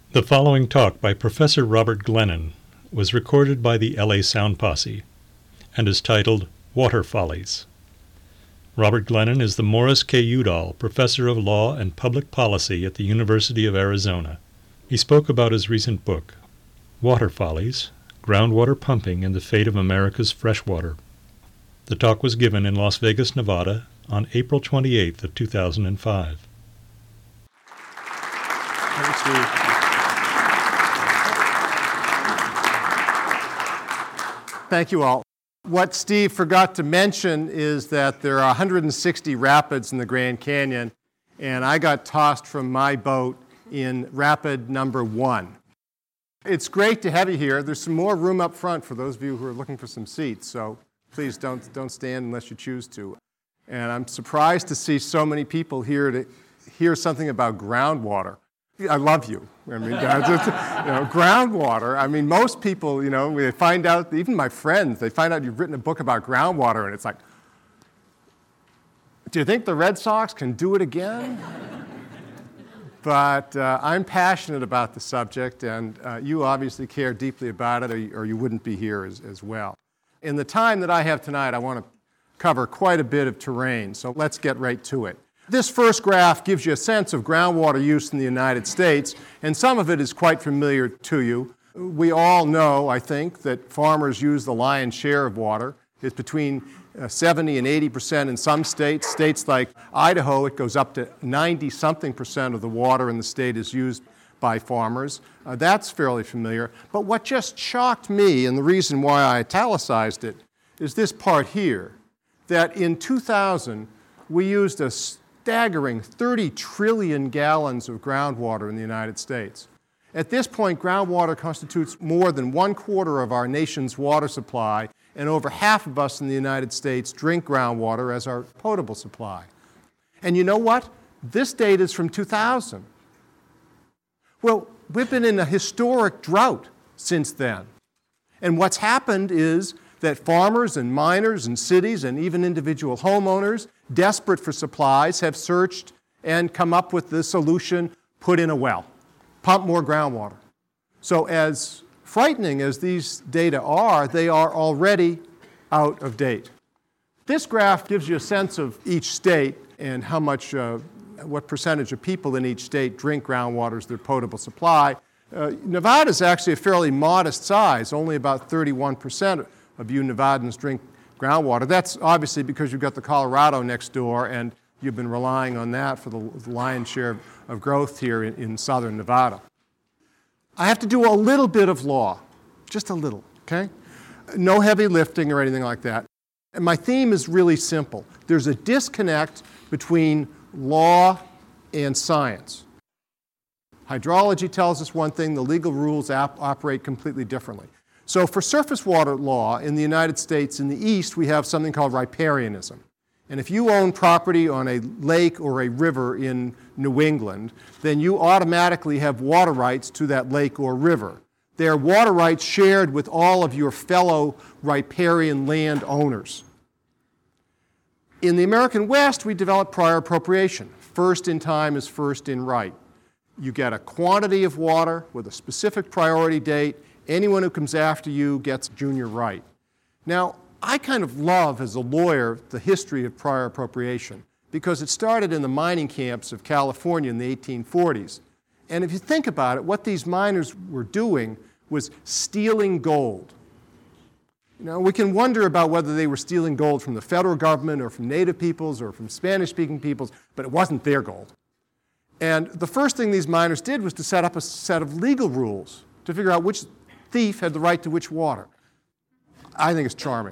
The following talk by Professor Robert Glennon was recorded by the LA Sound Posse and is titled Water Follies. Robert Glennon is the Morris K. Udall Professor of Law and Public Policy at the University of Arizona. He spoke about his recent book, Water Follies, Groundwater Pumping and the Fate of America's Freshwater. The talk was given in Las Vegas, Nevada on April 28th of 2005. Thanks, Steve. Thank you all. What Steve forgot to mention is that there are 160 rapids in the Grand Canyon, and I got tossed from my boat in rapid number 1. It's great to have you here. There's some more room up front for those of you who are looking for some seats, so please don't stand unless you choose to. And I'm surprised to see so many people here to hear something about groundwater. I love you. I mean, groundwater. I mean, most people, they find out, even my friends, they find out you've written a book about groundwater, and it's like, do you think the Red Sox can do it again? But I'm passionate about the subject, and you obviously care deeply about it, or you wouldn't be here as well. In the time that I have tonight, I want to cover quite a bit of terrain, so let's get right to it. This first graph gives you a sense of groundwater use in the United States, and some of it is quite familiar to you. We all know, I think, that farmers use the lion's share of water. It's between 70 and 80% in some states. States like Idaho, it goes up to 90-something% of the water in the state is used by farmers. That's fairly familiar. But what just shocked me, and the reason why I italicized it, is this part here, that in 2000, we used a staggering 30 trillion gallons of groundwater in the United States. At this point, groundwater constitutes more than 1/4 of our nation's water supply, and over half of us in the United States drink groundwater as our potable supply. And you know what? This data is from 2000. Well, we've been in a historic drought since then. And what's happened is that farmers and miners and cities and even individual homeowners, desperate for supplies, have searched and come up with the solution: put in a well, pump more groundwater. So as frightening as these data are, they are already out of date. This graph gives you a sense of each state and how much, what percentage of people in each state drink groundwater as their potable supply. Nevada is actually a fairly modest size. Only about 31% of you Nevadans drink groundwater. That's obviously because you've got the Colorado next door, and you've been relying on that for the lion's share of growth here in southern Nevada. I have to do a little bit of law, just a little, okay? No heavy lifting or anything like that. And my theme is really simple. There's a disconnect between law and science. Hydrology tells us one thing, the legal rules operate completely differently. So for surface water law in the United States, in the East, we have something called riparianism. And if you own property on a lake or a river in New England, then you automatically have water rights to that lake or river. They are water rights shared with all of your fellow riparian land owners. In the American West, we developed prior appropriation. First in time is first in right. You get a quantity of water with a specific priority date. Anyone who comes after you gets junior right. Now, I kind of love, as a lawyer, the history of prior appropriation because it started in the mining camps of California in the 1840s. And if you think about it, what these miners were doing was stealing gold. We can wonder about whether they were stealing gold from the federal government or from native peoples or from Spanish-speaking peoples, but it wasn't their gold. And the first thing these miners did was to set up a set of legal rules to figure out which thief had the right to which water. I think it's charming.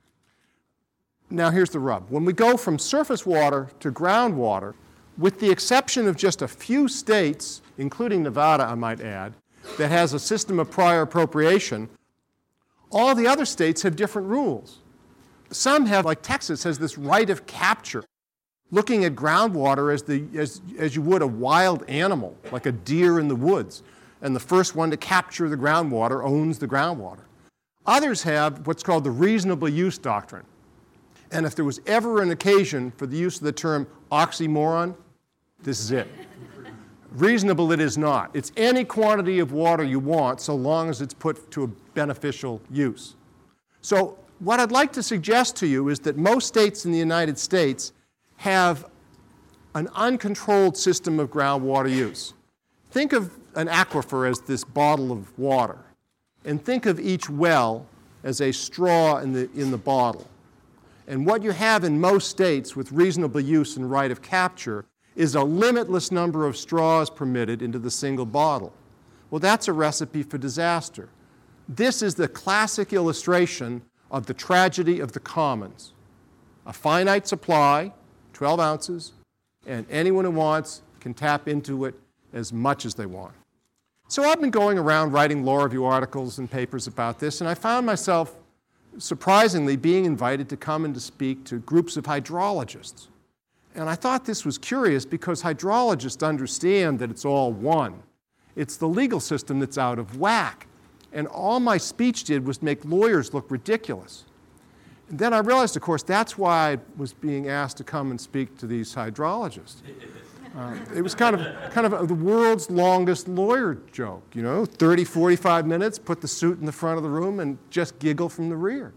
Now here's the rub. When we go from surface water to groundwater, with the exception of just a few states, including Nevada, I might add, that has a system of prior appropriation, all the other states have different rules. Some have, like Texas, has this right of capture, looking at groundwater as you would a wild animal, like a deer in the woods. And the first one to capture the groundwater owns the groundwater. Others have what's called the reasonable use doctrine. And if there was ever an occasion for the use of the term oxymoron, this is it. Reasonable it is not. It's any quantity of water you want so long as it's put to a beneficial use. So what I'd like to suggest to you is that most states in the United States have an uncontrolled system of groundwater use. Think of an aquifer as this bottle of water, and think of each well as a straw in the bottle. And what you have in most states with reasonable use and right of capture is a limitless number of straws permitted into the single bottle. Well, that's a recipe for disaster. This is the classic illustration of the tragedy of the commons. A finite supply, 12 ounces, and anyone who wants can tap into it as much as they want. So I've been going around writing law review articles and papers about this, and I found myself surprisingly being invited to come and to speak to groups of hydrologists. And I thought this was curious because hydrologists understand that it's all one. It's the legal system that's out of whack. And all my speech did was make lawyers look ridiculous. And then I realized, of course, that's why I was being asked to come and speak to these hydrologists. It was kind of the world's longest lawyer joke, 30, 45 minutes, put the suit in the front of the room and just giggle from the rear.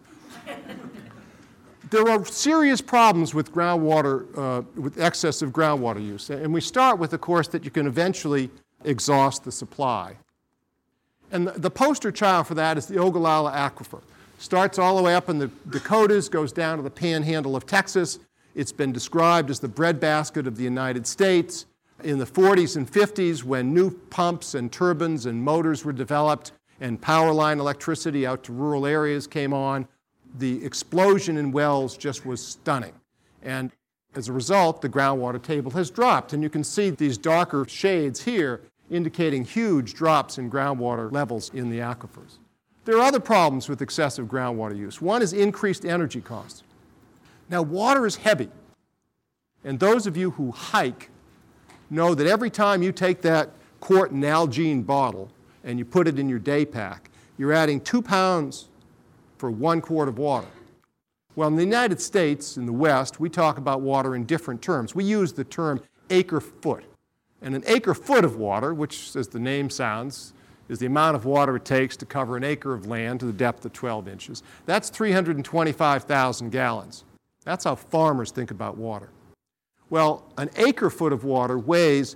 There are serious problems with groundwater, with excessive groundwater use. And we start with, of course, that you can eventually exhaust the supply. And the poster child for that is the Ogallala Aquifer. Starts all the way up in the Dakotas, goes down to the panhandle of Texas. It's been described as the breadbasket of the United States. In the 40s and 50s, when new pumps and turbines and motors were developed and power line electricity out to rural areas came on, the explosion in wells just was stunning. And as a result, the groundwater table has dropped. And you can see these darker shades here indicating huge drops in groundwater levels in the aquifers. There are other problems with excessive groundwater use. One is increased energy costs. Now, water is heavy. And those of you who hike know that every time you take that quart Nalgene bottle and you put it in your day pack, you're adding 2 pounds for 1 quart of water. Well, in the United States, in the West, we talk about water in different terms. We use the term acre-foot. And an acre-foot of water, which, as the name sounds, is the amount of water it takes to cover an acre of land to the depth of 12 inches. That's 325,000 gallons. That's how farmers think about water. Well, an acre-foot of water weighs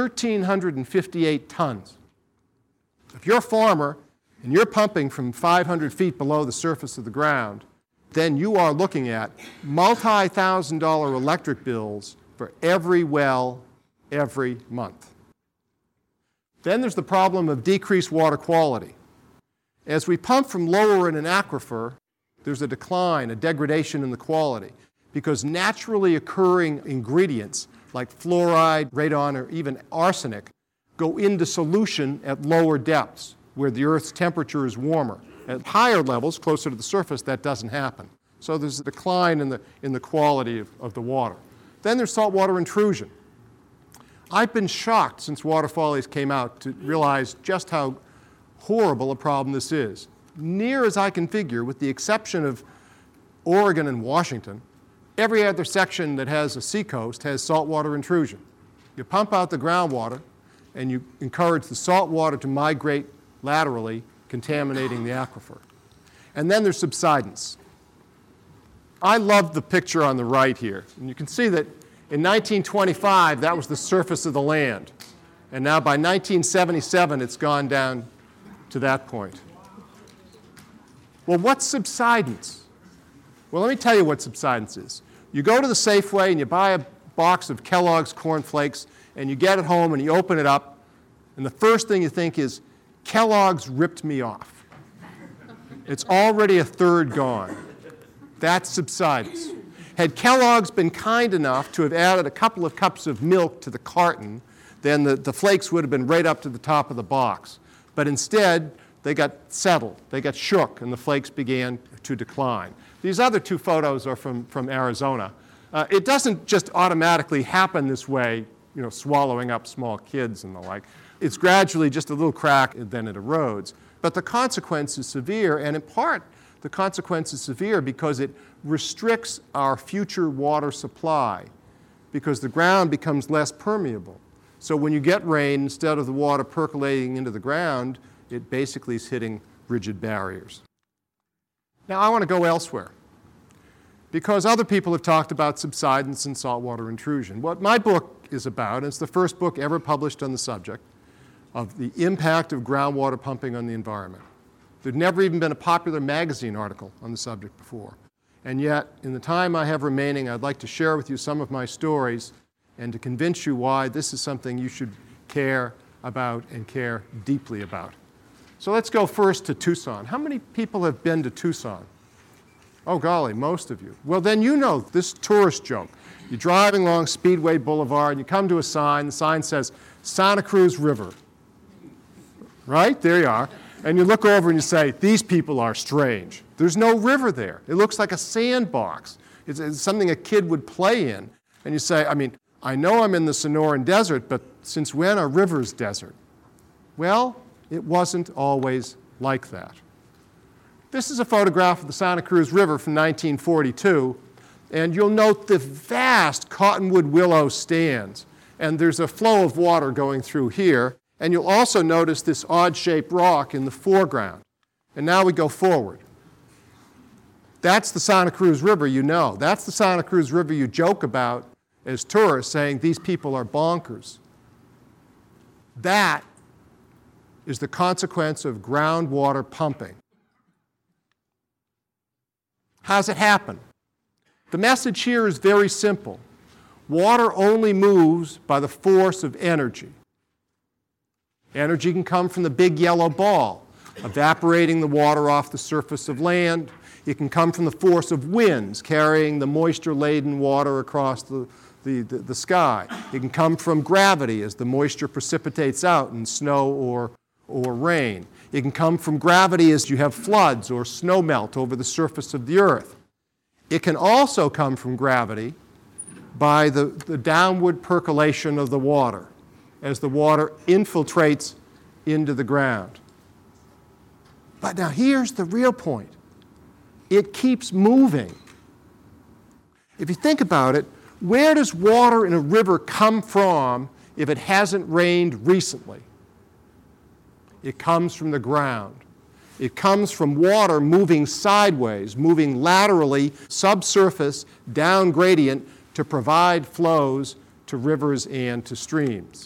1,358 tons. If you're a farmer and you're pumping from 500 feet below the surface of the ground, then you are looking at multi-thousand-dollar electric bills for every well, every month. Then there's the problem of decreased water quality. As we pump from lower in an aquifer, there's a decline, a degradation in the quality, because naturally occurring ingredients like fluoride, radon, or even arsenic go into solution at lower depths, where the Earth's temperature is warmer. At higher levels, closer to the surface, that doesn't happen. So there's a decline in the quality of the water. Then there's saltwater intrusion. I've been shocked since Water Follies came out to realize just how horrible a problem this is. Near as I can figure, with the exception of Oregon and Washington, every other section that has a seacoast has saltwater intrusion. You pump out the groundwater, and you encourage the salt water to migrate laterally, contaminating the aquifer. And then there's subsidence. I love the picture on the right here. And you can see that in 1925, that was the surface of the land. And now by 1977, it's gone down to that point. Well, what's subsidence? Well, let me tell you what subsidence is. You go to the Safeway and you buy a box of Kellogg's Corn Flakes, and you get it home and you open it up, and the first thing you think is, Kellogg's ripped me off. It's already a third gone. That's subsidence. Had Kellogg's been kind enough to have added a couple of cups of milk to the carton, then the flakes would have been right up to the top of the box. But instead, they got settled, they got shook, and the flakes began to decline. These other two photos are from Arizona. It doesn't just automatically happen this way, swallowing up small kids and the like. It's gradually just a little crack, and then it erodes. But the consequence is severe, and in part, the consequence is severe because it restricts our future water supply, because the ground becomes less permeable. So when you get rain, instead of the water percolating into the ground, it basically is hitting rigid barriers. Now I want to go elsewhere, because other people have talked about subsidence and saltwater intrusion. What my book is about, and it's the first book ever published on the subject of the impact of groundwater pumping on the environment. There'd never even been a popular magazine article on the subject before. And yet, in the time I have remaining, I'd like to share with you some of my stories and to convince you why this is something you should care about and care deeply about. So let's go first to Tucson. How many people have been to Tucson? Oh, golly, most of you. Well, then you know this tourist joke. You're driving along Speedway Boulevard, and you come to a sign. The sign says, Santa Cruz River. Right? There you are. And you look over and you say, these people are strange. There's no river there. It looks like a sandbox. It's something a kid would play in. And you say, I know I'm in the Sonoran Desert, but since when are rivers desert? Well, it wasn't always like that. This is a photograph of the Santa Cruz River from 1942, and you'll note the vast cottonwood willow stands. And there's a flow of water going through here. And you'll also notice this odd-shaped rock in the foreground. And now we go forward. That's the Santa Cruz River you know. That's the Santa Cruz River you joke about as tourists, saying these people are bonkers. That is the consequence of groundwater pumping. How's it happen? The message here is very simple. Water only moves by the force of energy. Energy can come from the big yellow ball, evaporating the water off the surface of land. It can come from the force of winds, carrying the moisture-laden water across the sky. It can come from gravity as the moisture precipitates out in snow or rain. It can come from gravity as you have floods or snow melt over the surface of the earth. It can also come from gravity by the downward percolation of the water as the water infiltrates into the ground. But now here's the real point. It keeps moving. If you think about it, where does water in a river come from if it hasn't rained recently? It comes from the ground. It comes from water moving sideways, moving laterally, subsurface, down gradient to provide flows to rivers and to streams.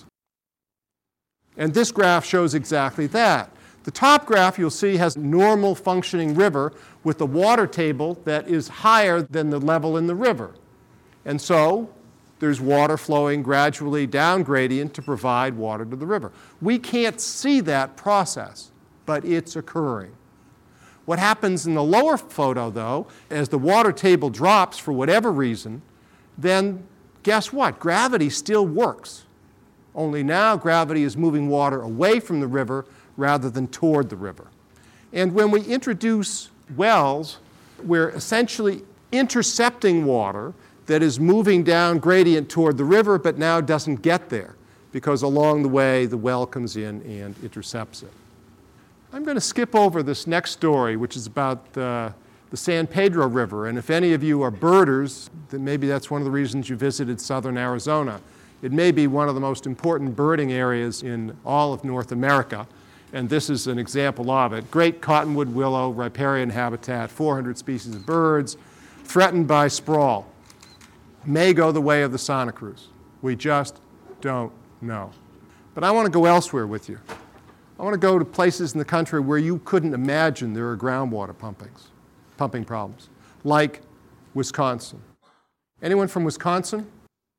And this graph shows exactly that. The top graph you'll see has a normal functioning river with the water table that is higher than the level in the river. And so there's water flowing gradually down gradient to provide water to the river. We can't see that process, but it's occurring. What happens in the lower photo, though, as the water table drops for whatever reason, then guess what? Gravity still works. Only now gravity is moving water away from the river rather than toward the river. And when we introduce wells, we're essentially intercepting water that is moving down gradient toward the river but now doesn't get there because along the way the well comes in and intercepts it. I'm going to skip over this next story, which is about the San Pedro River. And if any of you are birders, then maybe that's one of the reasons you visited southern Arizona. It may be one of the most important birding areas in all of North America, and this is an example of it. Great cottonwood willow, riparian habitat, 400 species of birds, threatened by sprawl. May go the way of the Santa Cruz. We just don't know. But I want to go elsewhere with you. I want to go to places in the country where you couldn't imagine there are groundwater pumping problems, like Wisconsin. Anyone from Wisconsin?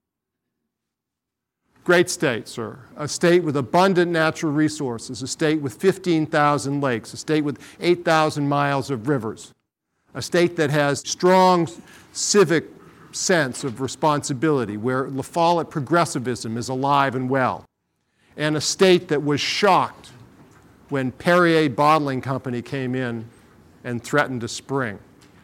Great state, sir. A state with abundant natural resources, a state with 15,000 lakes, a state with 8,000 miles of rivers, a state that has strong civic sense of responsibility, where La Follette progressivism is alive and well, and a state that was shocked when Perrier Bottling Company came in and threatened a spring.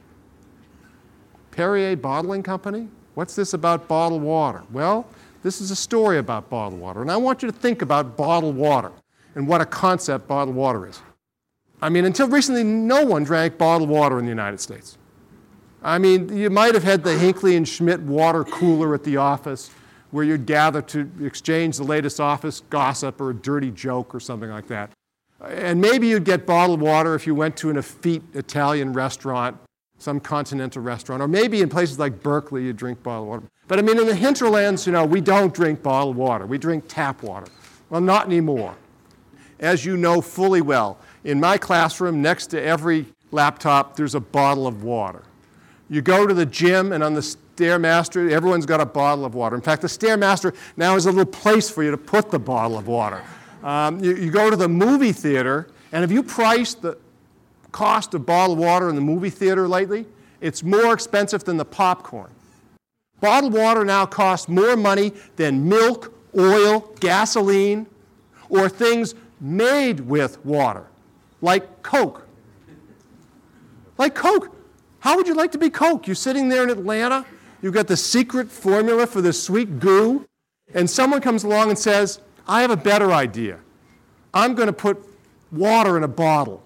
Perrier Bottling Company? What's this about bottled water? Well, this is a story about bottled water, and I want you to think about bottled water and what a concept bottled water is. Until recently, no one drank bottled water in the United States. You might have had the Hinckley and Schmidt water cooler at the office where you'd gather to exchange the latest office gossip or a dirty joke or something like that. And maybe you'd get bottled water if you went to an effete Italian restaurant, some continental restaurant, or maybe in places like Berkeley you'd drink bottled water. But I mean, in the hinterlands, we don't drink bottled water. We drink tap water. Well, not anymore. As you know fully well, in my classroom, next to every laptop, there's a bottle of water. You go to the gym, and on the Stairmaster, everyone's got a bottle of water. In fact, the Stairmaster now is a little place for you to put the bottle of water. You go to the movie theater, and have you priced the cost of bottled water in the movie theater lately? It's more expensive than the popcorn. Bottled water now costs more money than milk, oil, gasoline, or things made with water, like Coke. Like Coke. How would you like to be Coke? You're sitting there in Atlanta, you've got the secret formula for the sweet goo, and someone comes along and says, I have a better idea. I'm going to put water in a bottle.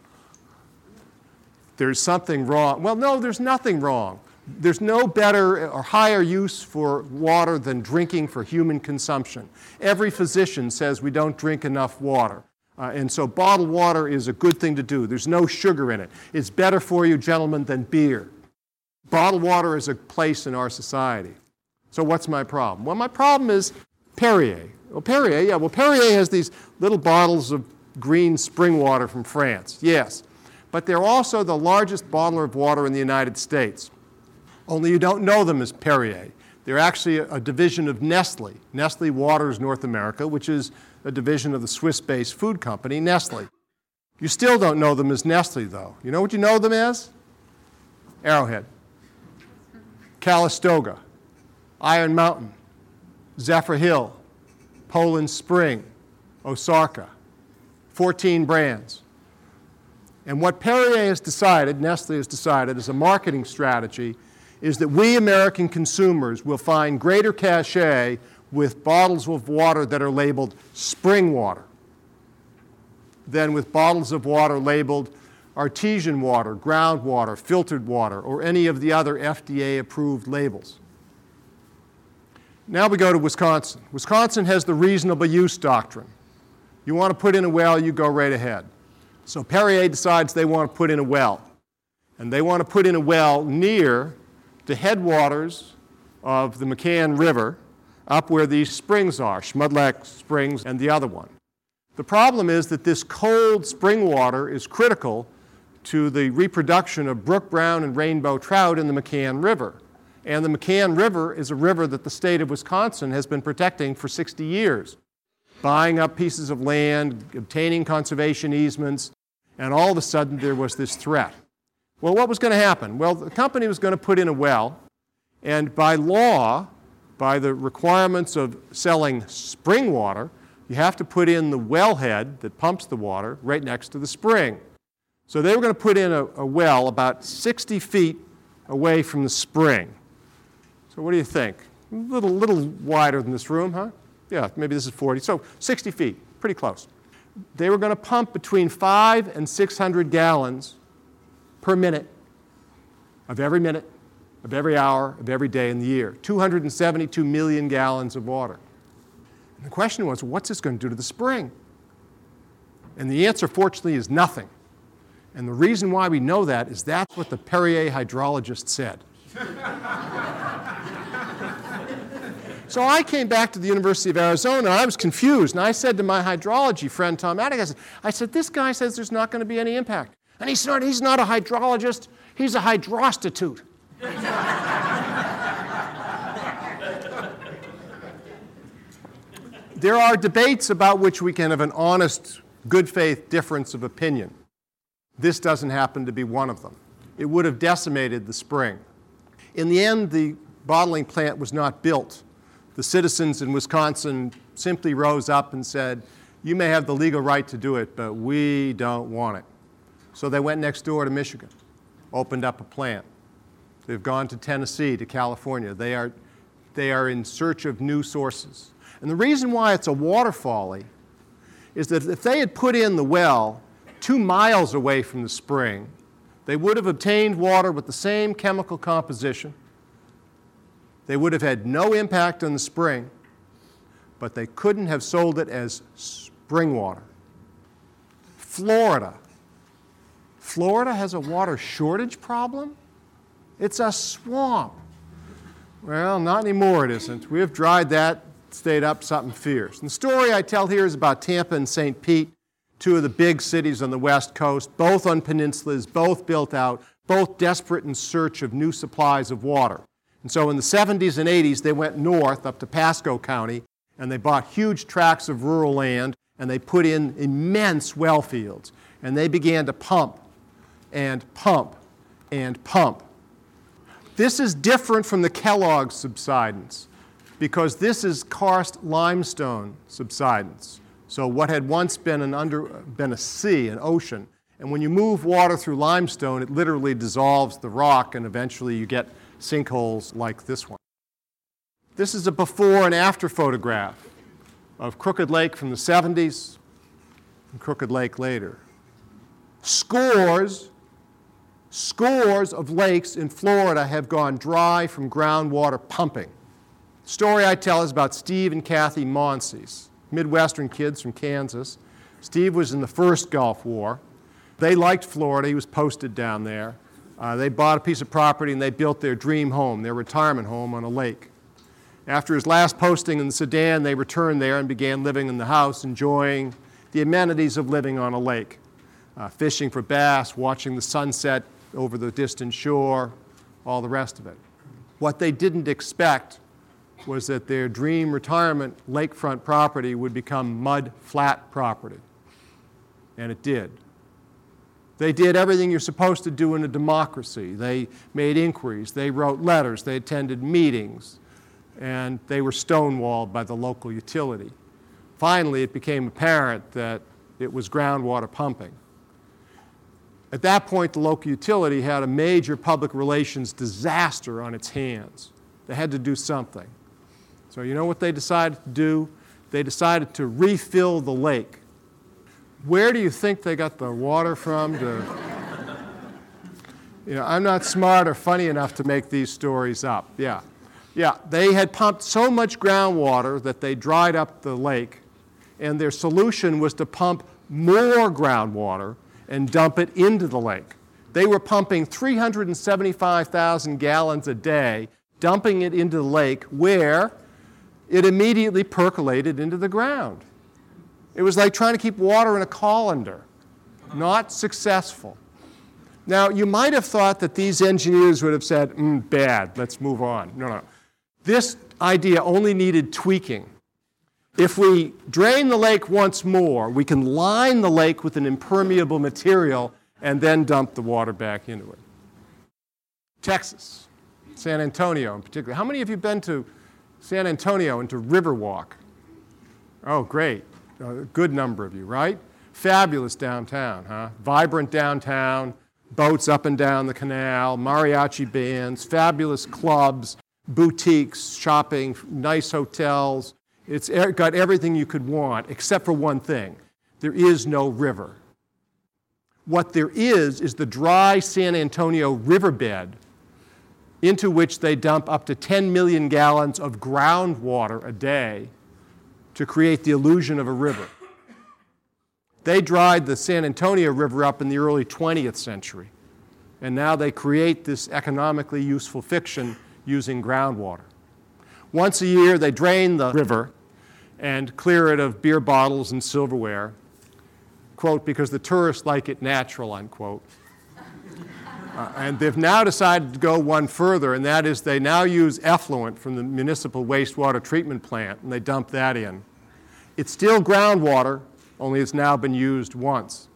There's something wrong. Well, no, there's nothing wrong. There's no better or higher use for water than drinking for human consumption. Every physician says we don't drink enough water. And so bottled water is a good thing to do. There's no sugar in it. It's better for you, gentlemen, than beer. Bottled water is a place in our society. So what's my problem? Well, my problem is Perrier. Well, Perrier has these little bottles of green spring water from France, yes. But they're also the largest bottler of water in the United States. Only you don't know them as Perrier. They're actually a division of Nestle. Nestle Waters North America, which is a division of the Swiss-based food company, Nestle. You still don't know them as Nestle, though. You know what you know them as? Arrowhead, Calistoga, Iron Mountain, Zephyr Hill, Poland Spring, Osarka, 14 brands. And what Perrier has decided, Nestle has decided, as a marketing strategy, is that we American consumers will find greater cachet with bottles of water that are labeled spring water than with bottles of water labeled artesian water, groundwater, filtered water, or any of the other FDA-approved labels. Now we go to Wisconsin. Wisconsin has the reasonable use doctrine. You want to put in a well, you go right ahead. So Perrier decides they want to put in a well. And they want to put in a well near the headwaters of the McCann River, up where these springs are, Schmudlack Springs and the other one. The problem is that this cold spring water is critical to the reproduction of brook brown and rainbow trout in the McCann River. And the McCann River is a river that the state of Wisconsin has been protecting for 60 years, buying up pieces of land, obtaining conservation easements, and all of a sudden there was this threat. Well, what was going to happen? Well, the company was going to put in a well, and by law, by the requirements of selling spring water, you have to put in the wellhead that pumps the water right next to the spring. So they were going to put in a well about 60 feet away from the spring. So what do you think? A little wider than this room, huh? Yeah, maybe this is 40. So 60 feet, pretty close. They were going to pump between 500 and 600 gallons per minute of every hour, of every day in the year. 272 million gallons of water. And the question was, what's this going to do to the spring? And the answer, fortunately, is nothing. And the reason why we know that is that's what the Perrier hydrologist said. So I came back to the University of Arizona, and I was confused. And I said to my hydrology friend, Tom Attic, I said, this guy says there's not going to be any impact. And he said, he's not a hydrologist, he's a hydrostitute. There are debates about which we can have an honest, good faith difference of opinion. This doesn't happen to be one of them. It would have decimated the spring. In the end, the bottling plant was not built. The citizens in Wisconsin simply rose up and said, you may have the legal right to do it, but we don't want it. So they went next door to Michigan, opened up a plant. They've gone to Tennessee, to California. They are in search of new sources. And the reason why it's a water folly is that if they had put in the well 2 miles away from the spring, they would have obtained water with the same chemical composition, They would have had no impact on the spring, but they couldn't have sold it as spring water. Florida. Florida has a water shortage problem? It's a swamp. Well, not anymore it isn't. We have dried that state up something fierce. And the story I tell here is about Tampa and St. Pete, two of the big cities on the West Coast, both on peninsulas, both built out, both desperate in search of new supplies of water. And so in the 70s and 80s, they went north up to Pasco County, and they bought huge tracts of rural land, and they put in immense well fields. And they began to pump and pump and pump. This is different from the Kellogg subsidence because this is karst limestone subsidence. So what had once been a sea, an ocean, and when you move water through limestone, it literally dissolves the rock, and eventually you get sinkholes like this one. This is a before and after photograph of Crooked Lake from the 70s and Crooked Lake later. Scores of lakes in Florida have gone dry from groundwater pumping. The story I tell is about Steve and Kathy Monsees, Midwestern kids from Kansas. Steve was in the first Gulf War. They liked Florida. He was posted down there. They bought a piece of property and they built their dream home, their retirement home on a lake. After his last posting in the Sudan, they returned there and began living in the house, enjoying the amenities of living on a lake, fishing for bass, watching the sunset over the distant shore, all the rest of it. What they didn't expect was that their dream retirement lakefront property would become mud flat property. And it did. They did everything you're supposed to do in a democracy. They made inquiries, they wrote letters, they attended meetings, and they were stonewalled by the local utility. Finally, it became apparent that it was groundwater pumping. At that point, the local utility had a major public relations disaster on its hands. They had to do something. So you know what they decided to do? They decided to refill the lake. Where do you think they got the water from I'm not smart or funny enough to make these stories up. Yeah, they had pumped so much groundwater that they dried up the lake, and their solution was to pump more groundwater and dump it into the lake. They were pumping 375,000 gallons a day, dumping it into the lake where it immediately percolated into the ground. It was like trying to keep water in a colander. Not successful. Now, you might have thought that these engineers would have said, bad, let's move on. No. This idea only needed tweaking. If we drain the lake once more, we can line the lake with an impermeable material and then dump the water back into it. Texas, San Antonio in particular. How many of you have been to San Antonio and to Riverwalk? Oh, great. A good number of you, right? Fabulous downtown, huh? Vibrant downtown, boats up and down the canal, mariachi bands, fabulous clubs, boutiques, shopping, nice hotels. It's got everything you could want, except for one thing. There is no river. What there is the dry San Antonio riverbed into which they dump up to 10 million gallons of groundwater a day to create the illusion of a river. They dried the San Antonio River up in the early 20th century, and now they create this economically useful fiction using groundwater. Once a year, they drain the river and clear it of beer bottles and silverware, quote, because the tourists like it natural, unquote. And they've now decided to go one further, and that is they now use effluent from the municipal wastewater treatment plant, and they dump that in. It's still groundwater, only it's now been used once.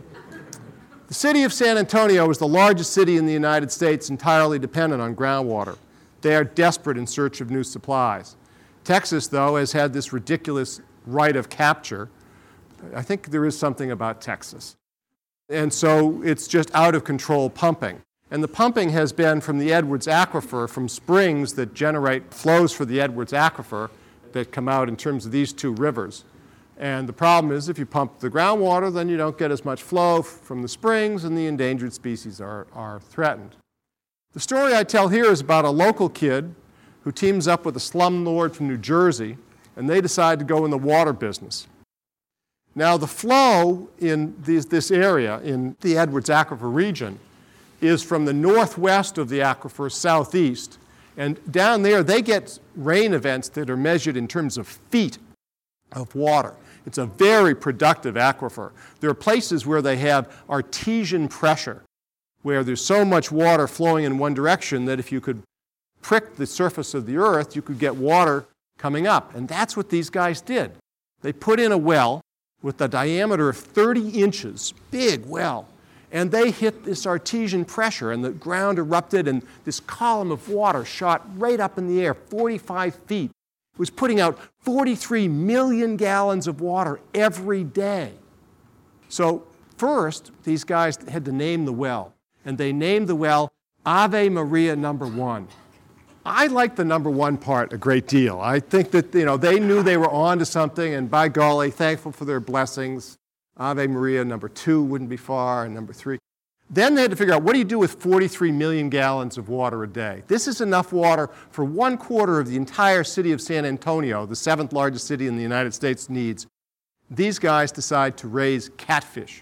The city of San Antonio is the largest city in the United States entirely dependent on groundwater. They are desperate in search of new supplies. Texas, though, has had this ridiculous right of capture. I think there is something about Texas. And so it's just out of control pumping. And the pumping has been from the Edwards Aquifer, from springs that generate flows for the Edwards Aquifer that come out in terms of these two rivers. And the problem is if you pump the groundwater, then you don't get as much flow from the springs, and the endangered species are threatened. The story I tell here is about a local kid who teams up with a slumlord from New Jersey, and they decide to go in the water business. Now, the flow in this area, in the Edwards Aquifer region, is from the northwest of the aquifer southeast. And down there, they get rain events that are measured in terms of feet of water. It's a very productive aquifer. There are places where they have artesian pressure, where there's so much water flowing in one direction that if you could prick the surface of the earth, you could get water coming up. And that's what these guys did. They put in a well with a diameter of 30 inches, big well, and they hit this artesian pressure, and the ground erupted, and this column of water shot right up in the air, 45 feet. It was putting out 43 million gallons of water every day. So first, these guys had to name the well, and they named the well Ave Maria Number 1. I like the number 1 part a great deal. I think that they knew they were on to something, and by golly, thankful for their blessings. Ave Maria Number 2 wouldn't be far, and Number 3. Then they had to figure out, what do you do with 43 million gallons of water a day? This is enough water for 1/4 of the entire city of San Antonio, the 7th largest city in the United States, needs. These guys decide to raise catfish.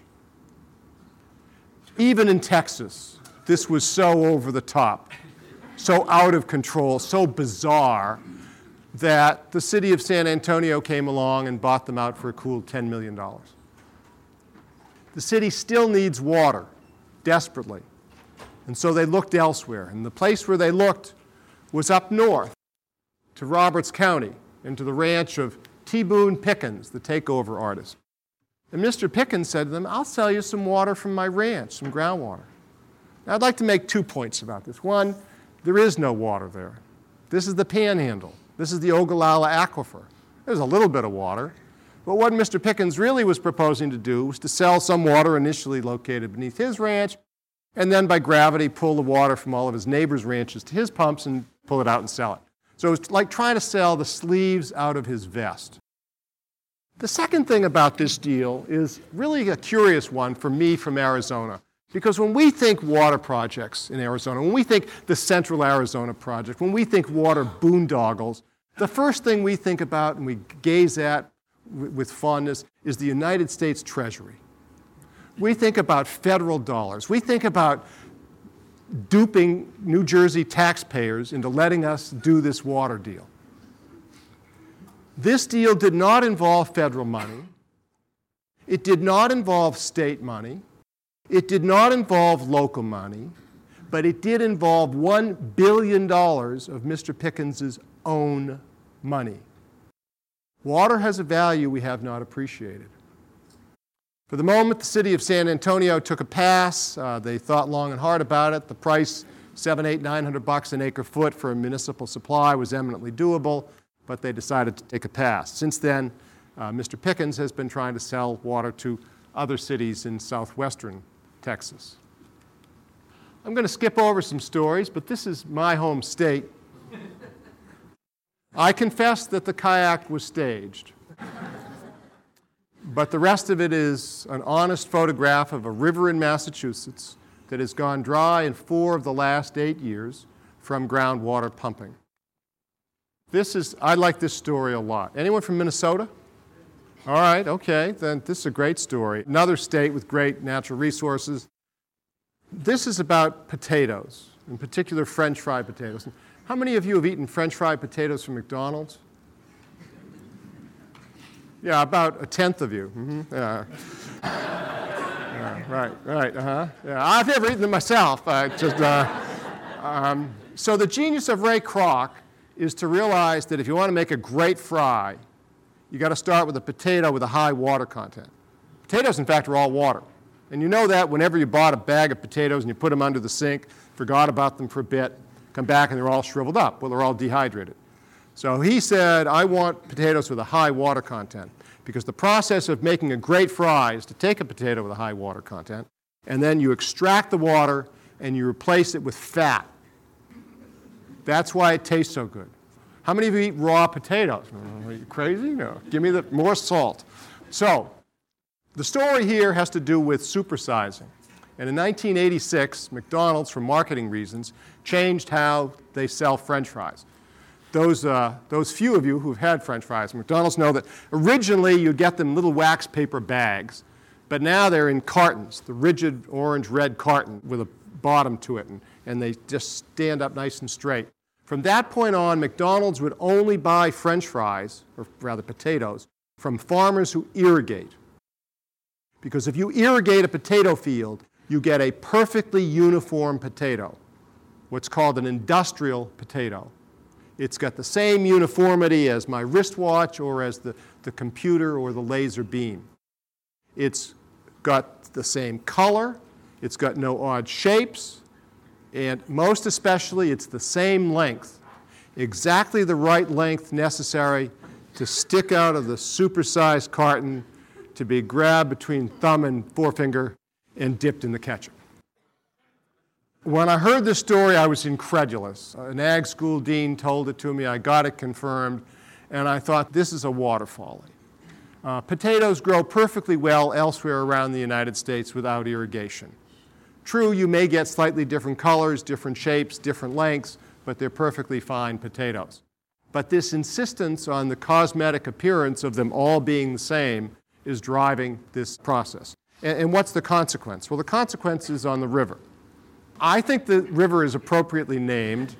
Even in Texas, this was so over the top, so out of control, so bizarre, that the city of San Antonio came along and bought them out for a cool $10 million. The city still needs water, desperately. And so they looked elsewhere. And the place where they looked was up north to Roberts County and to the ranch of T. Boone Pickens, the takeover artist. And Mr. Pickens said to them, I'll sell you some water from my ranch, some groundwater. Now, I'd like to make 2 points about this. One, there is no water there. This is the Panhandle. This is the Ogallala Aquifer. There's a little bit of water. But what Mr. Pickens really was proposing to do was to sell some water initially located beneath his ranch, and then by gravity pull the water from all of his neighbors' ranches to his pumps and pull it out and sell it. So it was like trying to sell the sleeves out of his vest. The second thing about this deal is really a curious one for me from Arizona. Because when we think water projects in Arizona, when we think the Central Arizona Project, when we think water boondoggles, the first thing we think about and we gaze at with fondness is the United States Treasury. We think about federal dollars. We think about duping New Jersey taxpayers into letting us do this water deal. This deal did not involve federal money. It did not involve state money. It did not involve local money. But it did involve $1 billion of Mr. Pickens' own money. Water has a value we have not appreciated. For the moment, the city of San Antonio took a pass. They thought long and hard about it. The price, $700, $800, $900 an acre foot for a municipal supply was eminently doable, but they decided to take a pass. Since then, Mr. Pickens has been trying to sell water to other cities in southwestern Texas. I'm going to skip over some stories, but this is my home state. I confess that the kayak was staged. But the rest of it is an honest photograph of a river in Massachusetts that has gone dry in 4 of the last 8 years from groundwater pumping. I like this story a lot. Anyone from Minnesota? All right, okay, then this is a great story. Another state with great natural resources. This is about potatoes, in particular French fried potatoes. How many of you have eaten French fried potatoes from McDonald's? Yeah, about 1/10 of you. Mm-hmm. Yeah. Yeah, right, uh-huh. Yeah, I've never eaten them myself. So the genius of Ray Kroc is to realize that if you want to make a great fry, you got to start with a potato with a high water content. Potatoes, in fact, are all water. And you know that whenever you bought a bag of potatoes and you put them under the sink, forgot about them for a bit, come back and they're all shriveled up. Well, they're all dehydrated. So he said, I want potatoes with a high water content, because the process of making a great fry is to take a potato with a high water content, and then you extract the water and you replace it with fat. That's why it tastes so good. How many of you eat raw potatoes? Are you crazy? No. Give me more salt. So the story here has to do with supersizing. And in 1986, McDonald's, for marketing reasons, changed how they sell French fries. those few of you who've had French fries at McDonald's know that originally you'd get them in little wax paper bags, but now they're in cartons, the rigid orange-red carton with a bottom to it, and they just stand up nice and straight. From that point on, McDonald's would only buy French fries, or rather potatoes, from farmers who irrigate. Because if you irrigate a potato field, you get a perfectly uniform potato, what's called an industrial potato. It's got the same uniformity as my wristwatch or as the computer or the laser beam. It's got the same color, it's got no odd shapes, and most especially it's the same length, exactly the right length necessary to stick out of the supersized carton, to be grabbed between thumb and forefinger and dipped in the ketchup. When I heard this story, I was incredulous. An ag school dean told it to me, I got it confirmed, and I thought, this is a water folly. Potatoes grow perfectly well elsewhere around the United States without irrigation. True, you may get slightly different colors, different shapes, different lengths, but they're perfectly fine potatoes. But this insistence on the cosmetic appearance of them all being the same is driving this process. And what's the consequence? Well, the consequence is on the river. I think the river is appropriately named.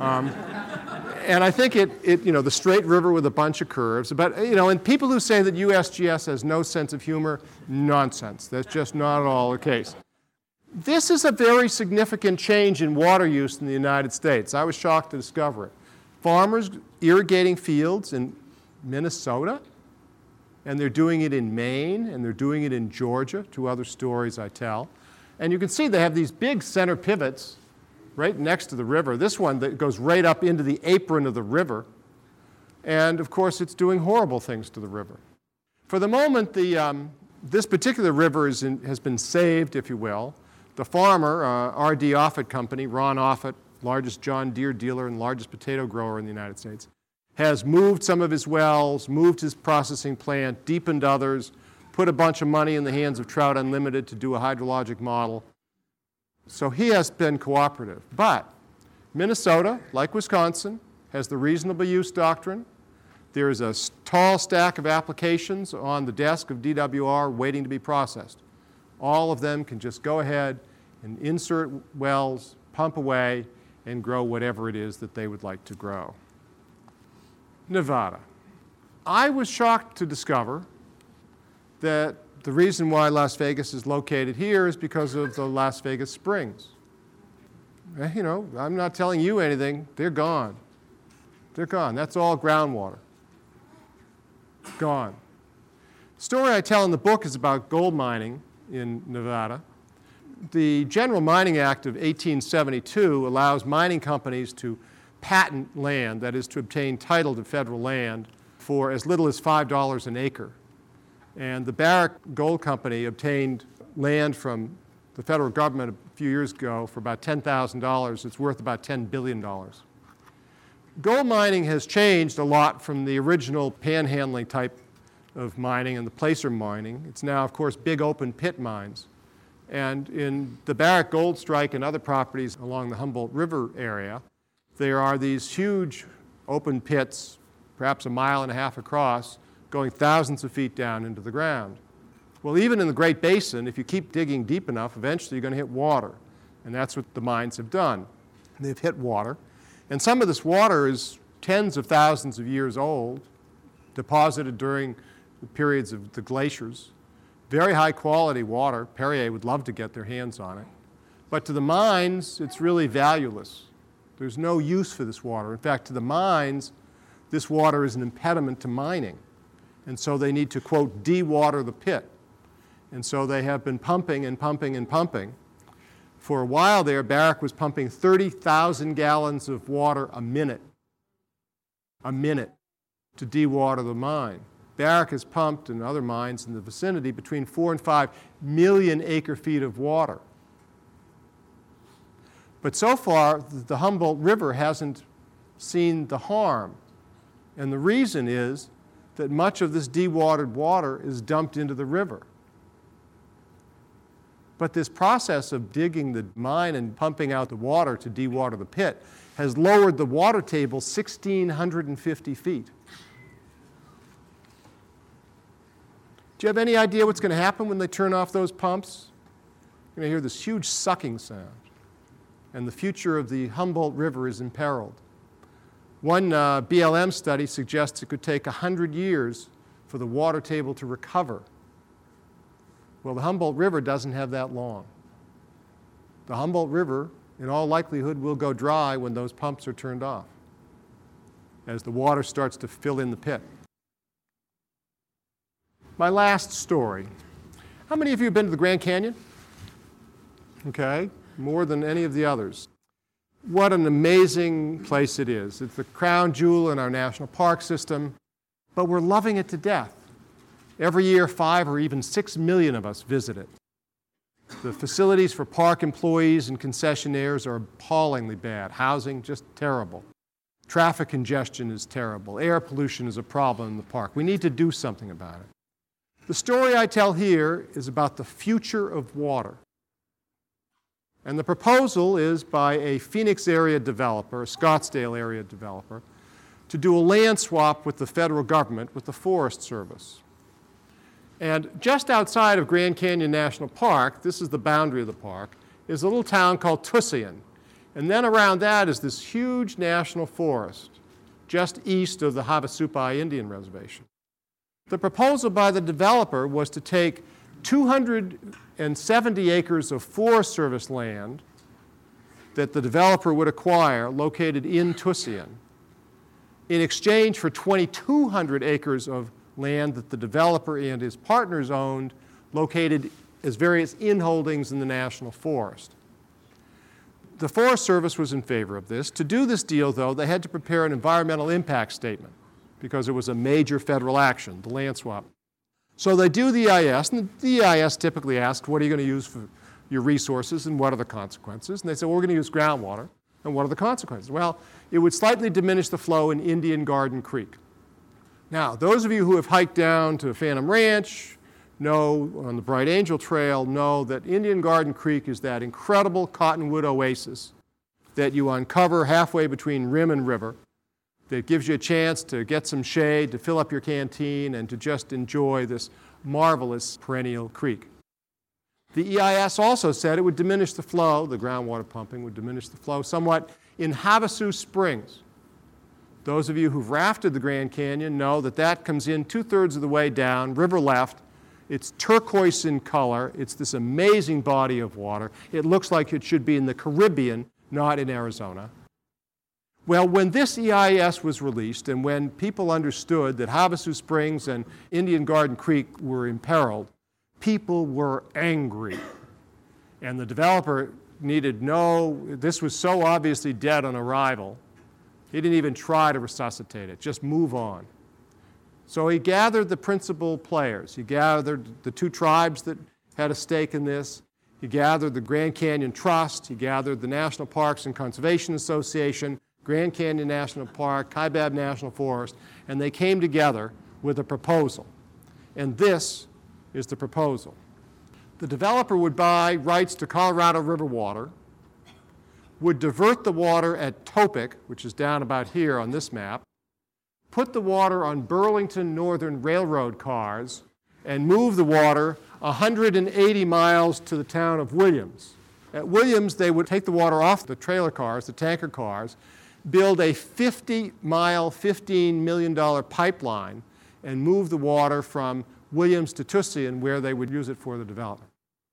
And I think the straight river with a bunch of curves. But, and people who say that USGS has no sense of humor, nonsense. That's just not at all the case. This is a very significant change in water use in the United States. I was shocked to discover it. Farmers irrigating fields in Minnesota, and they're doing it in Maine, and they're doing it in Georgia, two other stories I tell. And you can see they have these big center pivots right next to the river. This one that goes right up into the apron of the river. And of course, it's doing horrible things to the river. For the moment, this particular river has been saved, if you will. The farmer, R.D. Offutt Company, Ron Offutt, largest John Deere dealer and largest potato grower in the United States, has moved some of his wells, moved his processing plant, deepened others, put a bunch of money in the hands of Trout Unlimited to do a hydrologic model. So he has been cooperative. But Minnesota, like Wisconsin, has the reasonable use doctrine. There is a tall stack of applications on the desk of DWR waiting to be processed. All of them can just go ahead and insert wells, pump away, and grow whatever it is that they would like to grow. Nevada. I was shocked to discover that the reason why Las Vegas is located here is because of the Las Vegas Springs. I'm not telling you anything. They're gone. They're gone. That's all groundwater. Gone. The story I tell in the book is about gold mining in Nevada. The General Mining Act of 1872 allows mining companies to patent land, that is to obtain title to federal land, for as little as $5 an acre. And the Barrick Gold Company obtained land from the federal government a few years ago for about $10,000. It's worth about $10 billion. Gold mining has changed a lot from the original panhandling type of mining and the placer mining. It's now, of course, big open pit mines. And in the Barrick Gold Strike and other properties along the Humboldt River area, there are these huge open pits, perhaps 1.5 miles across, going thousands of feet down into the ground. Well, even in the Great Basin, if you keep digging deep enough, eventually you're going to hit water. And that's what the mines have done. They've hit water. And some of this water is tens of thousands of years old, deposited during the periods of the glaciers. Very high quality water. Perrier would love to get their hands on it. But to the mines, it's really valueless. There's no use for this water. In fact, to the mines, this water is an impediment to mining. And so they need to, quote, de-water the pit. And so they have been pumping and pumping and pumping. For a while there, Barrick was pumping 30,000 gallons of water a minute to de-water the mine. Barrick has pumped, and other mines in the vicinity, between 4 and 5 million acre-feet of water. But so far, the Humboldt River hasn't seen the harm. And the reason is that much of this dewatered water is dumped into the river. But this process of digging the mine and pumping out the water to dewater the pit has lowered the water table 1,650 feet. Do you have any idea what's going to happen when they turn off those pumps? You're going to hear this huge sucking sound, and the future of the Humboldt River is imperiled. One BLM study suggests it could take 100 years for the water table to recover. Well, the Humboldt River doesn't have that long. The Humboldt River, in all likelihood, will go dry when those pumps are turned off, as the water starts to fill in the pit. My last story. How many of you have been to the Grand Canyon? Okay, more than any of the others. What an amazing place it is. It's the crown jewel in our national park system, but we're loving it to death. Every year, 5 or even 6 million of us visit it. The facilities for park employees and concessionaires are appallingly bad. Housing, just terrible. Traffic congestion is terrible. Air pollution is a problem in the park. We need to do something about it. The story I tell here is about the future of water. And the proposal is by a Phoenix area developer, a Scottsdale area developer, to do a land swap with the federal government, with the Forest Service. And just outside of Grand Canyon National Park, this is the boundary of the park, is a little town called Tusayan. And then around that is this huge national forest, just east of the Havasupai Indian Reservation. The proposal by the developer was to take 270 acres of Forest Service land that the developer would acquire located in Tusayan in exchange for 2,200 acres of land that the developer and his partners owned located as various inholdings in the national forest. The Forest Service was in favor of this. To do this deal, though, they had to prepare an environmental impact statement because it was a major federal action, the land swap. So they do the EIS, and the EIS typically asks, what are you going to use for your resources and what are the consequences? And they say, well, we're going to use groundwater, and what are the consequences? Well, it would slightly diminish the flow in Indian Garden Creek. Now, those of you who have hiked down to Phantom Ranch, know on the Bright Angel Trail, know that Indian Garden Creek is that incredible cottonwood oasis that you uncover halfway between rim and river that gives you a chance to get some shade, to fill up your canteen, and to just enjoy this marvelous perennial creek. The EIS also said it would diminish the flow, the groundwater pumping would diminish the flow somewhat in Havasu Springs. Those of you who've rafted the Grand Canyon know that that comes in 2/3 of the way down, river left. It's turquoise in color. It's this amazing body of water. It looks like it should be in the Caribbean, not in Arizona. Well, when this EIS was released and when people understood that Havasu Springs and Indian Garden Creek were imperiled, people were angry. And the developer this was so obviously dead on arrival, he didn't even try to resuscitate it, just move on. So he gathered the principal players. He gathered the 2 tribes that had a stake in this. He gathered the Grand Canyon Trust. He gathered the National Parks and Conservation Association, Grand Canyon National Park, Kaibab National Forest, and they came together with a proposal. And this is the proposal. The developer would buy rights to Colorado River water, would divert the water at Topic, which is down about here on this map, put the water on Burlington Northern Railroad cars, and move the water 180 miles to the town of Williams. At Williams, they would take the water off the trailer cars, the tanker cars, build a 50-mile, $15 million pipeline, and move the water from Williams to Tusayan, where they would use it for the development.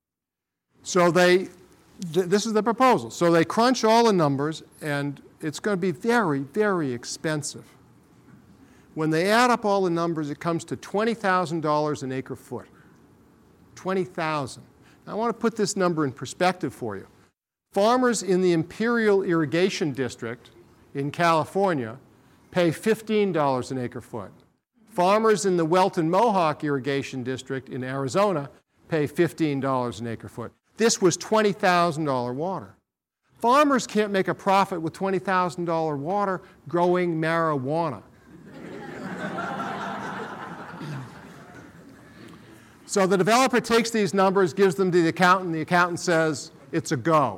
So this is the proposal. So they crunch all the numbers, and it's going to be very, very expensive. When they add up all the numbers, it comes to $20,000 an acre foot. $20,000. Now, I want to put this number in perspective for you. Farmers in the Imperial Irrigation District in California pay $15 an acre foot. Farmers in the Welton Mohawk Irrigation District in Arizona pay $15 an acre foot. This was $20,000 water. Farmers can't make a profit with $20,000 water growing marijuana. So the developer takes these numbers, gives them to the accountant says, it's a go.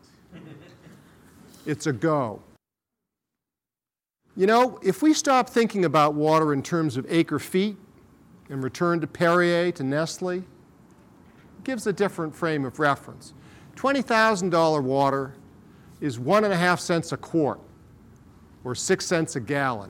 It's a go. You know, if we stop thinking about water in terms of acre feet and return to Perrier, to Nestle, it gives a different frame of reference. $20,000 water is 1.5 cents a quart, or 6 cents a gallon.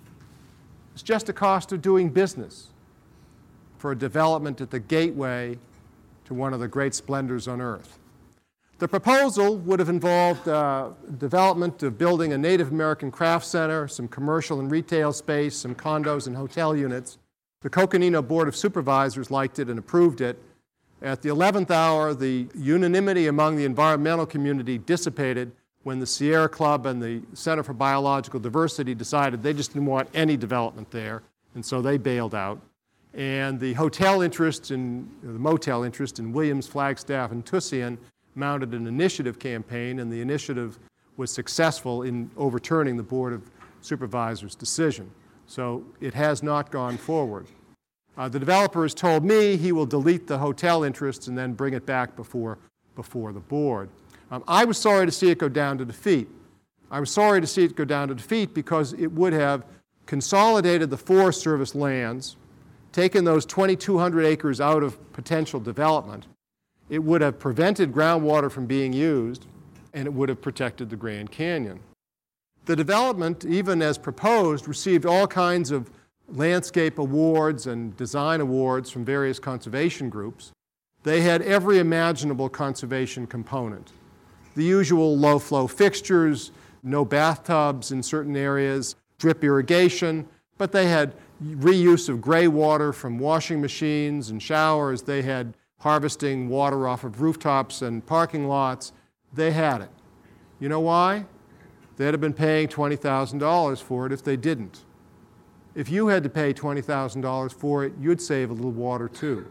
It's just a cost of doing business for a development at the gateway to one of the great splendors on earth. The proposal would have involved development of building a Native American craft center, some commercial and retail space, some condos and hotel units. The Coconino Board of Supervisors liked it and approved it. At the 11th hour, the unanimity among the environmental community dissipated when the Sierra Club and the Center for Biological Diversity decided they just didn't want any development there, and so they bailed out. And the hotel interest and the motel interest in Williams, Flagstaff, and Tusayan mounted an initiative campaign, and the initiative was successful in overturning the Board of Supervisors' decision. So it has not gone forward. The developer has told me he will delete the hotel interests and then bring it back before the board. I was sorry to see it go down to defeat. I was sorry to see it go down to defeat because it would have consolidated the Forest Service lands, taken those 2,200 acres out of potential development. It would have prevented groundwater from being used, and it would have protected the Grand Canyon. The development, even as proposed, received all kinds of landscape awards and design awards from various conservation groups. They had every imaginable conservation component. The usual low-flow fixtures, no bathtubs in certain areas, drip irrigation, but they had reuse of gray water from washing machines and showers. They had harvesting water off of rooftops and parking lots. They had it. You know why? They'd have been paying $20,000 for it if they didn't. If you had to pay $20,000 for it, you'd save a little water too.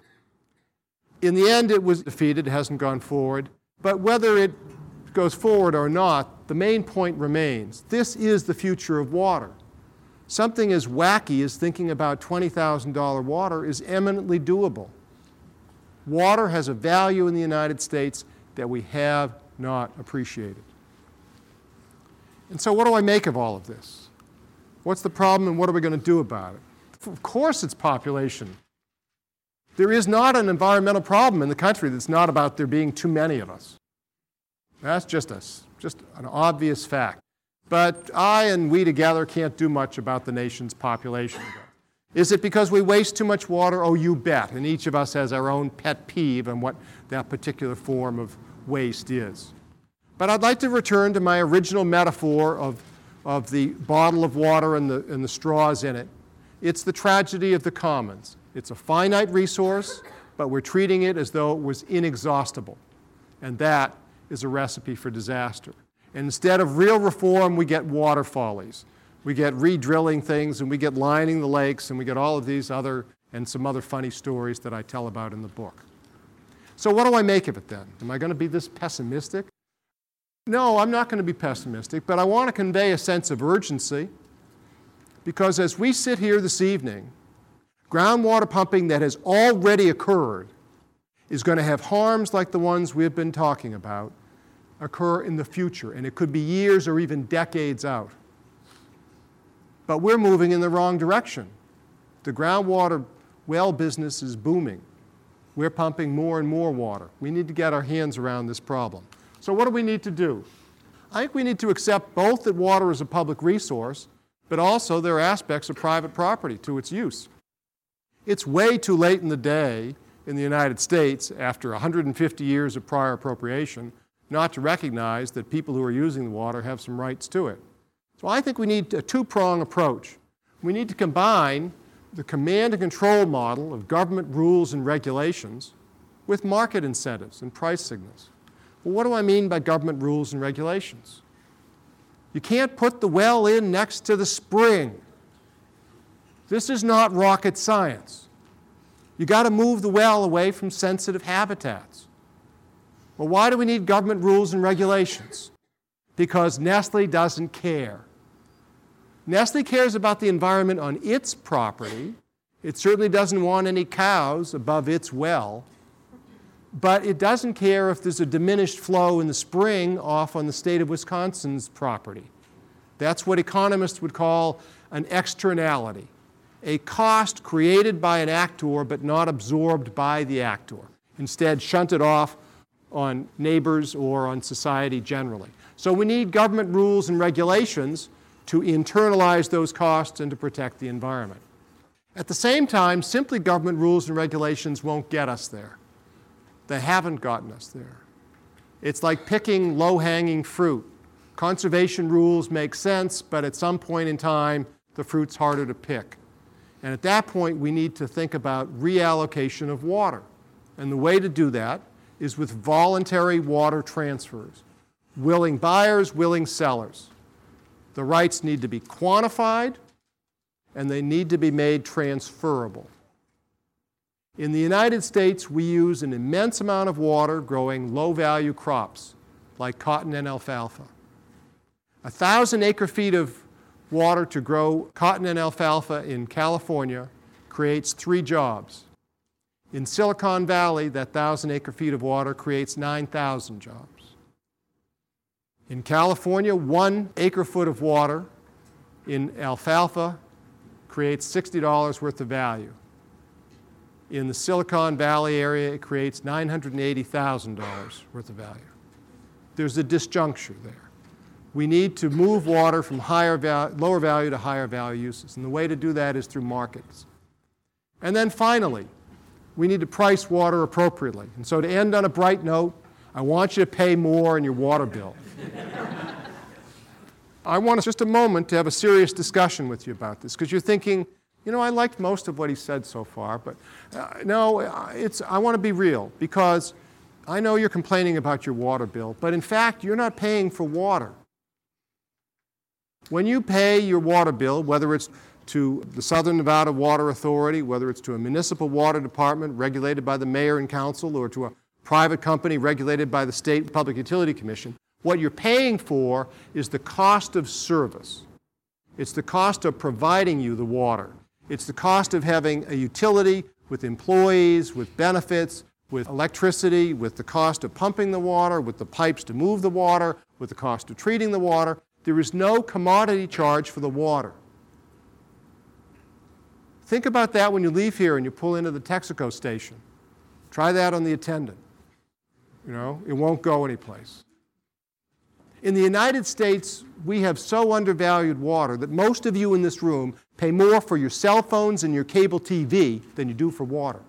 In the end, it was defeated. It hasn't gone forward. But whether it goes forward or not, the main point remains. This is the future of water. Something as wacky as thinking about $20,000 water is eminently doable. Water has a value in the United States that we have not appreciated. And so what do I make of all of this? What's the problem and what are we going to do about it? Of course it's population. There is not an environmental problem in the country that's not about there being too many of us. That's just an obvious fact. But I and we together can't do much about the nation's population. Is it because we waste too much water? Oh, you bet. And each of us has our own pet peeve on what that particular form of waste is. But I'd like to return to my original metaphor of the bottle of water and the straws in it. It's the tragedy of the commons. It's a finite resource, but we're treating it as though it was inexhaustible. And that is a recipe for disaster. And instead of real reform, we get water follies. We get re-drilling things, and we get lining the lakes, and we get all of these other and some other funny stories that I tell about in the book. So what do I make of it then? Am I going to be this pessimistic? No, I'm not going to be pessimistic, but I want to convey a sense of urgency because as we sit here this evening, groundwater pumping that has already occurred is going to have harms like the ones we've been talking about occur in the future, and it could be years or even decades out. But we're moving in the wrong direction. The groundwater well business is booming. We're pumping more and more water. We need to get our hands around this problem. So what do we need to do? I think we need to accept both that water is a public resource, but also there are aspects of private property to its use. It's way too late in the day in the United States, after 150 years of prior appropriation, not to recognize that people who are using the water have some rights to it. So I think we need a two-pronged approach. We need to combine the command and control model of government rules and regulations with market incentives and price signals. Well, what do I mean by government rules and regulations? You can't put the well in next to the spring. This is not rocket science. You got to move the well away from sensitive habitats. Well, why do we need government rules and regulations? Because Nestle doesn't care. Nestle cares about the environment on its property, It certainly doesn't want any cows above its well, but it doesn't care if there's a diminished flow in the spring off on the state of Wisconsin's property. That's what economists would call an externality, a cost created by an actor but not absorbed by the actor, instead shunted off on neighbors or on society generally. So we need government rules and regulations to internalize those costs and to protect the environment. At the same time, simply government rules and regulations won't get us there. They haven't gotten us there. It's like picking low-hanging fruit. Conservation rules make sense, but at some point in time, the fruit's harder to pick. And at that point, we need to think about reallocation of water. And the way to do that is with voluntary water transfers. Willing buyers, willing sellers. The rights need to be quantified, and they need to be made transferable. In the United States, we use an immense amount of water growing low-value crops like cotton and alfalfa. 1,000 acre-feet of water to grow cotton and alfalfa in California creates 3 jobs. In Silicon Valley, that 1,000 acre-feet of water creates 9,000 jobs. In California, 1 acre-foot of water in alfalfa creates $60 worth of value. In the Silicon Valley area, it creates $980,000 worth of value. There's a disjuncture there. We need to move water from lower value to higher value uses, and the way to do that is through markets. And then finally, we need to price water appropriately. And so to end on a bright note, I want you to pay more in your water bill. I want just a moment to have a serious discussion with you about this, because you're thinking, you know, I liked most of what he said so far, but no, I want to be real, because I know you're complaining about your water bill, but in fact, you're not paying for water. When you pay your water bill, whether it's to the Southern Nevada Water Authority, whether it's to a municipal water department regulated by the mayor and council, or to a private company regulated by the State Public Utility Commission, what you're paying for is the cost of service. It's the cost of providing you the water. It's the cost of having a utility with employees, with benefits, with electricity, with the cost of pumping the water, with the pipes to move the water, with the cost of treating the water. There is no commodity charge for the water. Think about that when you leave here and you pull into the Texaco station. Try that on the attendant. You know, it won't go anyplace. In the United States, we have so undervalued water that most of you in this room pay more for your cell phones and your cable TV than you do for water.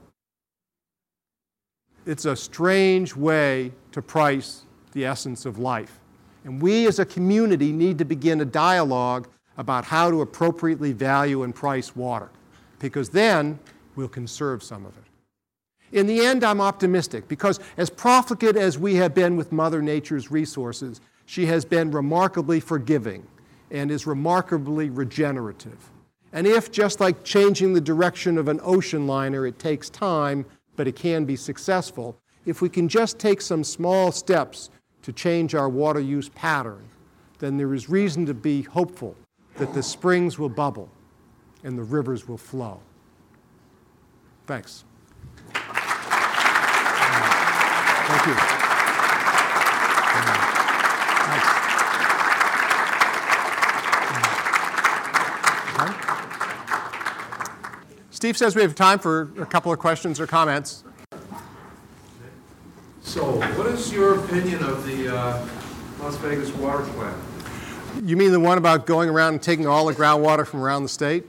It's a strange way to price the essence of life. And we as a community need to begin a dialogue about how to appropriately value and price water, because then we'll conserve some of it. In the end, I'm optimistic, because as profligate as we have been with Mother Nature's resources, she has been remarkably forgiving and is remarkably regenerative. And if, just like changing the direction of an ocean liner, it takes time, but it can be successful, if we can just take some small steps to change our water use pattern, then there is reason to be hopeful that the springs will bubble and the rivers will flow. Thanks. Thank you. Steve says we have time for a couple of questions or comments. So, what is your opinion of the Las Vegas water plant? You mean the one about going around and taking all the groundwater from around the state?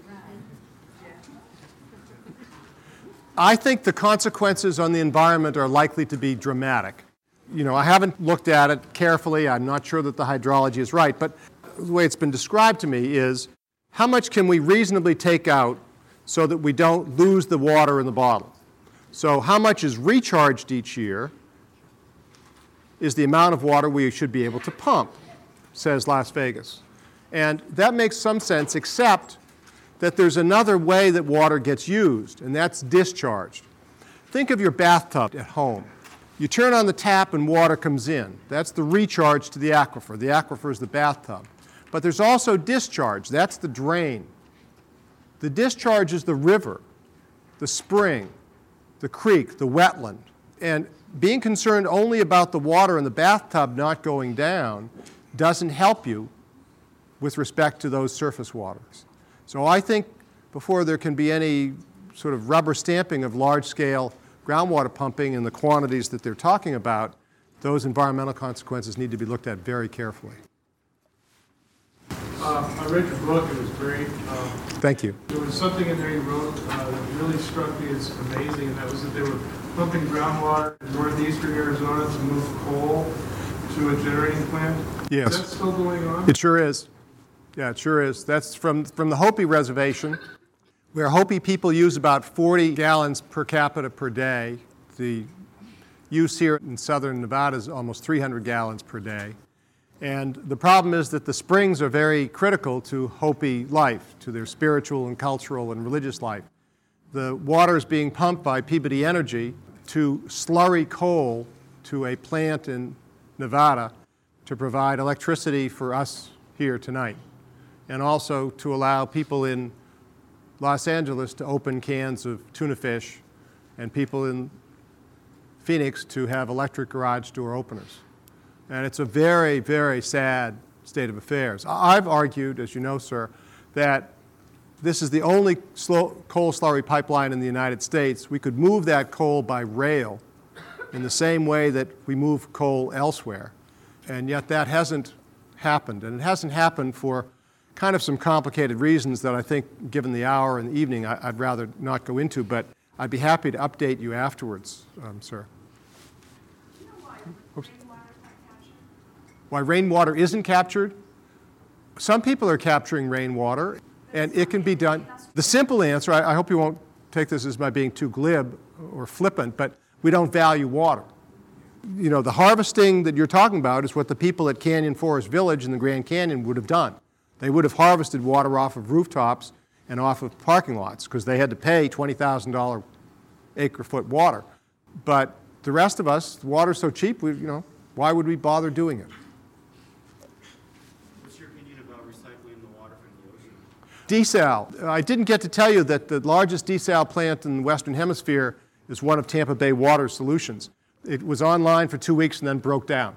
I think the consequences on the environment are likely to be dramatic. You know, I haven't looked at it carefully. I'm not sure that the hydrology is right, but the way it's been described to me is how much can we reasonably take out so that we don't lose the water in the bottle? So how much is recharged each year is the amount of water we should be able to pump, says Las Vegas. And that makes some sense, except that there's another way that water gets used, and that's discharged. Think of your bathtub at home. You turn on the tap and water comes in. That's the recharge to the aquifer. The aquifer is the bathtub. But there's also discharge. That's the drain. The discharge is the river. the spring, the creek, the wetland. And being concerned only about the water in the bathtub not going down doesn't help you with respect to those surface waters. So I think before there can be any sort of rubber stamping of large-scale groundwater pumping in the quantities that they're talking about, those environmental consequences need to be looked at very carefully. I read your book. It was great. Thank you. There was something in there you wrote that really struck me as amazing, and that was that they were pumping groundwater in northeastern Arizona to move coal to a generating plant. Yes. Is that still going on? It sure is. Yeah, it sure is. That's from the Hopi Reservation, where Hopi people use about 40 gallons per capita per day. The use here in southern Nevada is almost 300 gallons per day. And the problem is that the springs are very critical to Hopi life, to their spiritual and cultural and religious life. The water is being pumped by Peabody Energy to slurry coal to a plant in Nevada to provide electricity for us here tonight, and also to allow people in Los Angeles to open cans of tuna fish and people in Phoenix to have electric garage door openers. And it's a very, very sad state of affairs. I've argued, as you know, sir, that this is the only coal slurry pipeline in the United States. We could move that coal by rail in the same way that we move coal elsewhere. And yet that hasn't happened. And it hasn't happened for kind of some complicated reasons that I think, given the hour and the evening, I'd rather not go into. But I'd be happy to update you afterwards, sir. Do you know why Oops. rainwater is not captured? Why rainwater isn't captured? Some people are capturing rainwater, and it can be done. The simple answer, I hope you won't take this as my being too glib or flippant, but we don't value water. You know, the harvesting that you're talking about is what the people at Canyon Forest Village in the Grand Canyon would have done. They would have harvested water off of rooftops and off of parking lots because they had to pay $20,000 acre-foot water. But the rest of us, the water's so cheap, why would we bother doing it? What's your opinion about recycling the water from the ocean? Desal. I didn't get to tell you that the largest desal plant in the Western Hemisphere is one of Tampa Bay Water Solutions. It was online for 2 weeks and then broke down.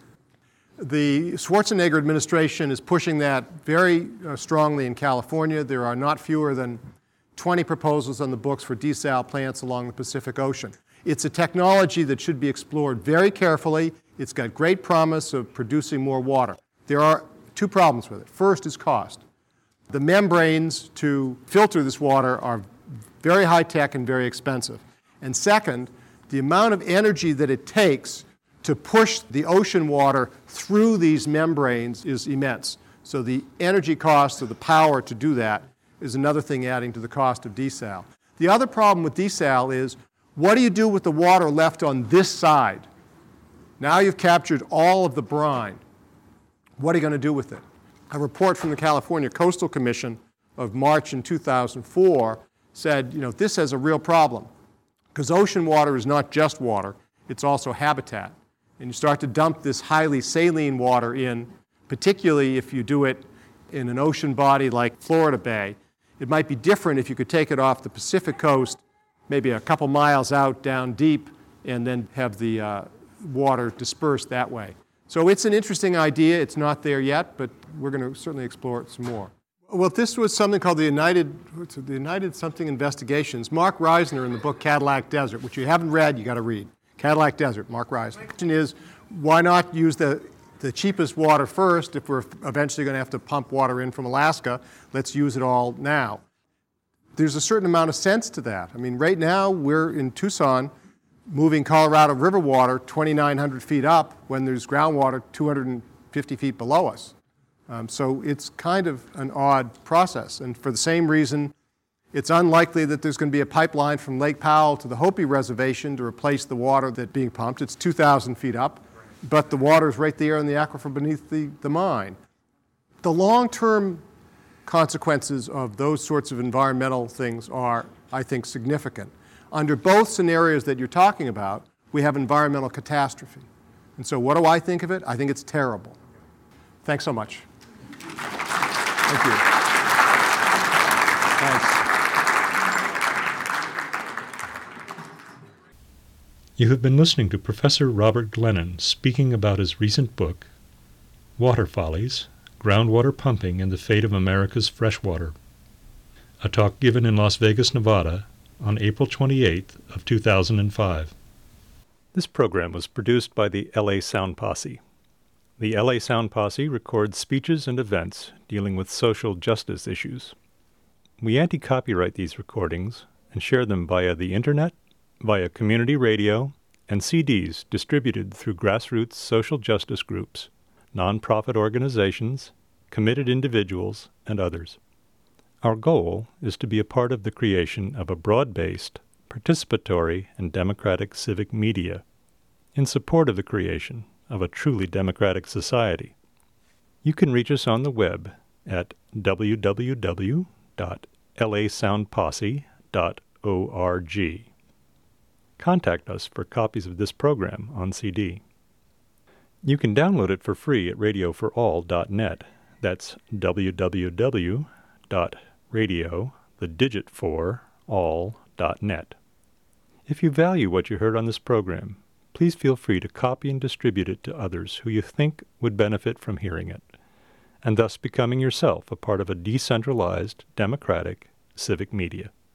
The Schwarzenegger administration is pushing that very strongly in California. There are not fewer than 20 proposals on the books for desal plants along the Pacific Ocean. It's a technology that should be explored very carefully. It's got great promise of producing more water. There are two problems with it. First is cost. The membranes to filter this water are very high-tech and very expensive. And second, the amount of energy that it takes to push the ocean water through these membranes is immense. So the energy cost of the power to do that is another thing adding to the cost of desal. The other problem with desal is, what do you do with the water left on this side? Now you've captured all of the brine. What are you going to do with it? A report from the California Coastal Commission of March in 2004 said, this has a real problem, because ocean water is not just water, it's also habitat. And you start to dump this highly saline water in, particularly if you do it in an ocean body like Florida Bay. It might be different if you could take it off the Pacific coast, maybe a couple miles out down deep, and then have the water dispersed that way. So it's an interesting idea. It's not there yet, but we're going to certainly explore it some more. Well, this was something called the United Something Investigations. Mark Reisner in the book Cadillac Desert, which you haven't read, you got to read. Cadillac Desert, Mark Reisner. The question is, why not use the cheapest water first if we're eventually going to have to pump water in from Alaska? Let's use it all now. There's a certain amount of sense to that. I mean, right now we're in Tucson moving Colorado River water 2,900 feet up when there's groundwater 250 feet below us. So it's kind of an odd process. And for the same reason, it's unlikely that there's going to be a pipeline from Lake Powell to the Hopi Reservation to replace the water that's being pumped. It's 2,000 feet up, but the water is right there in the aquifer beneath the mine. The long-term consequences of those sorts of environmental things are, I think, significant. Under both scenarios that you're talking about, we have environmental catastrophe. And so what do I think of it? I think it's terrible. Thanks so much. Thank you. Thanks. You have been listening to Professor Robert Glennon speaking about his recent book, Water Follies, Groundwater Pumping and the Fate of America's Freshwater, a talk given in Las Vegas, Nevada, on April 28th of 2005. This program was produced by the LA Sound Posse. The LA Sound Posse records speeches and events dealing with social justice issues. We anti-copyright these recordings and share them via the Internet, via community radio, and CDs distributed through grassroots social justice groups, nonprofit organizations, committed individuals, and others. Our goal is to be a part of the creation of a broad-based, participatory, and democratic civic media in support of the creation of a truly democratic society. You can reach us on the web at www.lasoundposse.org. Contact us for copies of this program on CD. You can download it for free at radioforall.net. That's www.radio4all.net. If you value what you heard on this program, please feel free to copy and distribute it to others who you think would benefit from hearing it, and thus becoming yourself a part of a decentralized, democratic, civic media.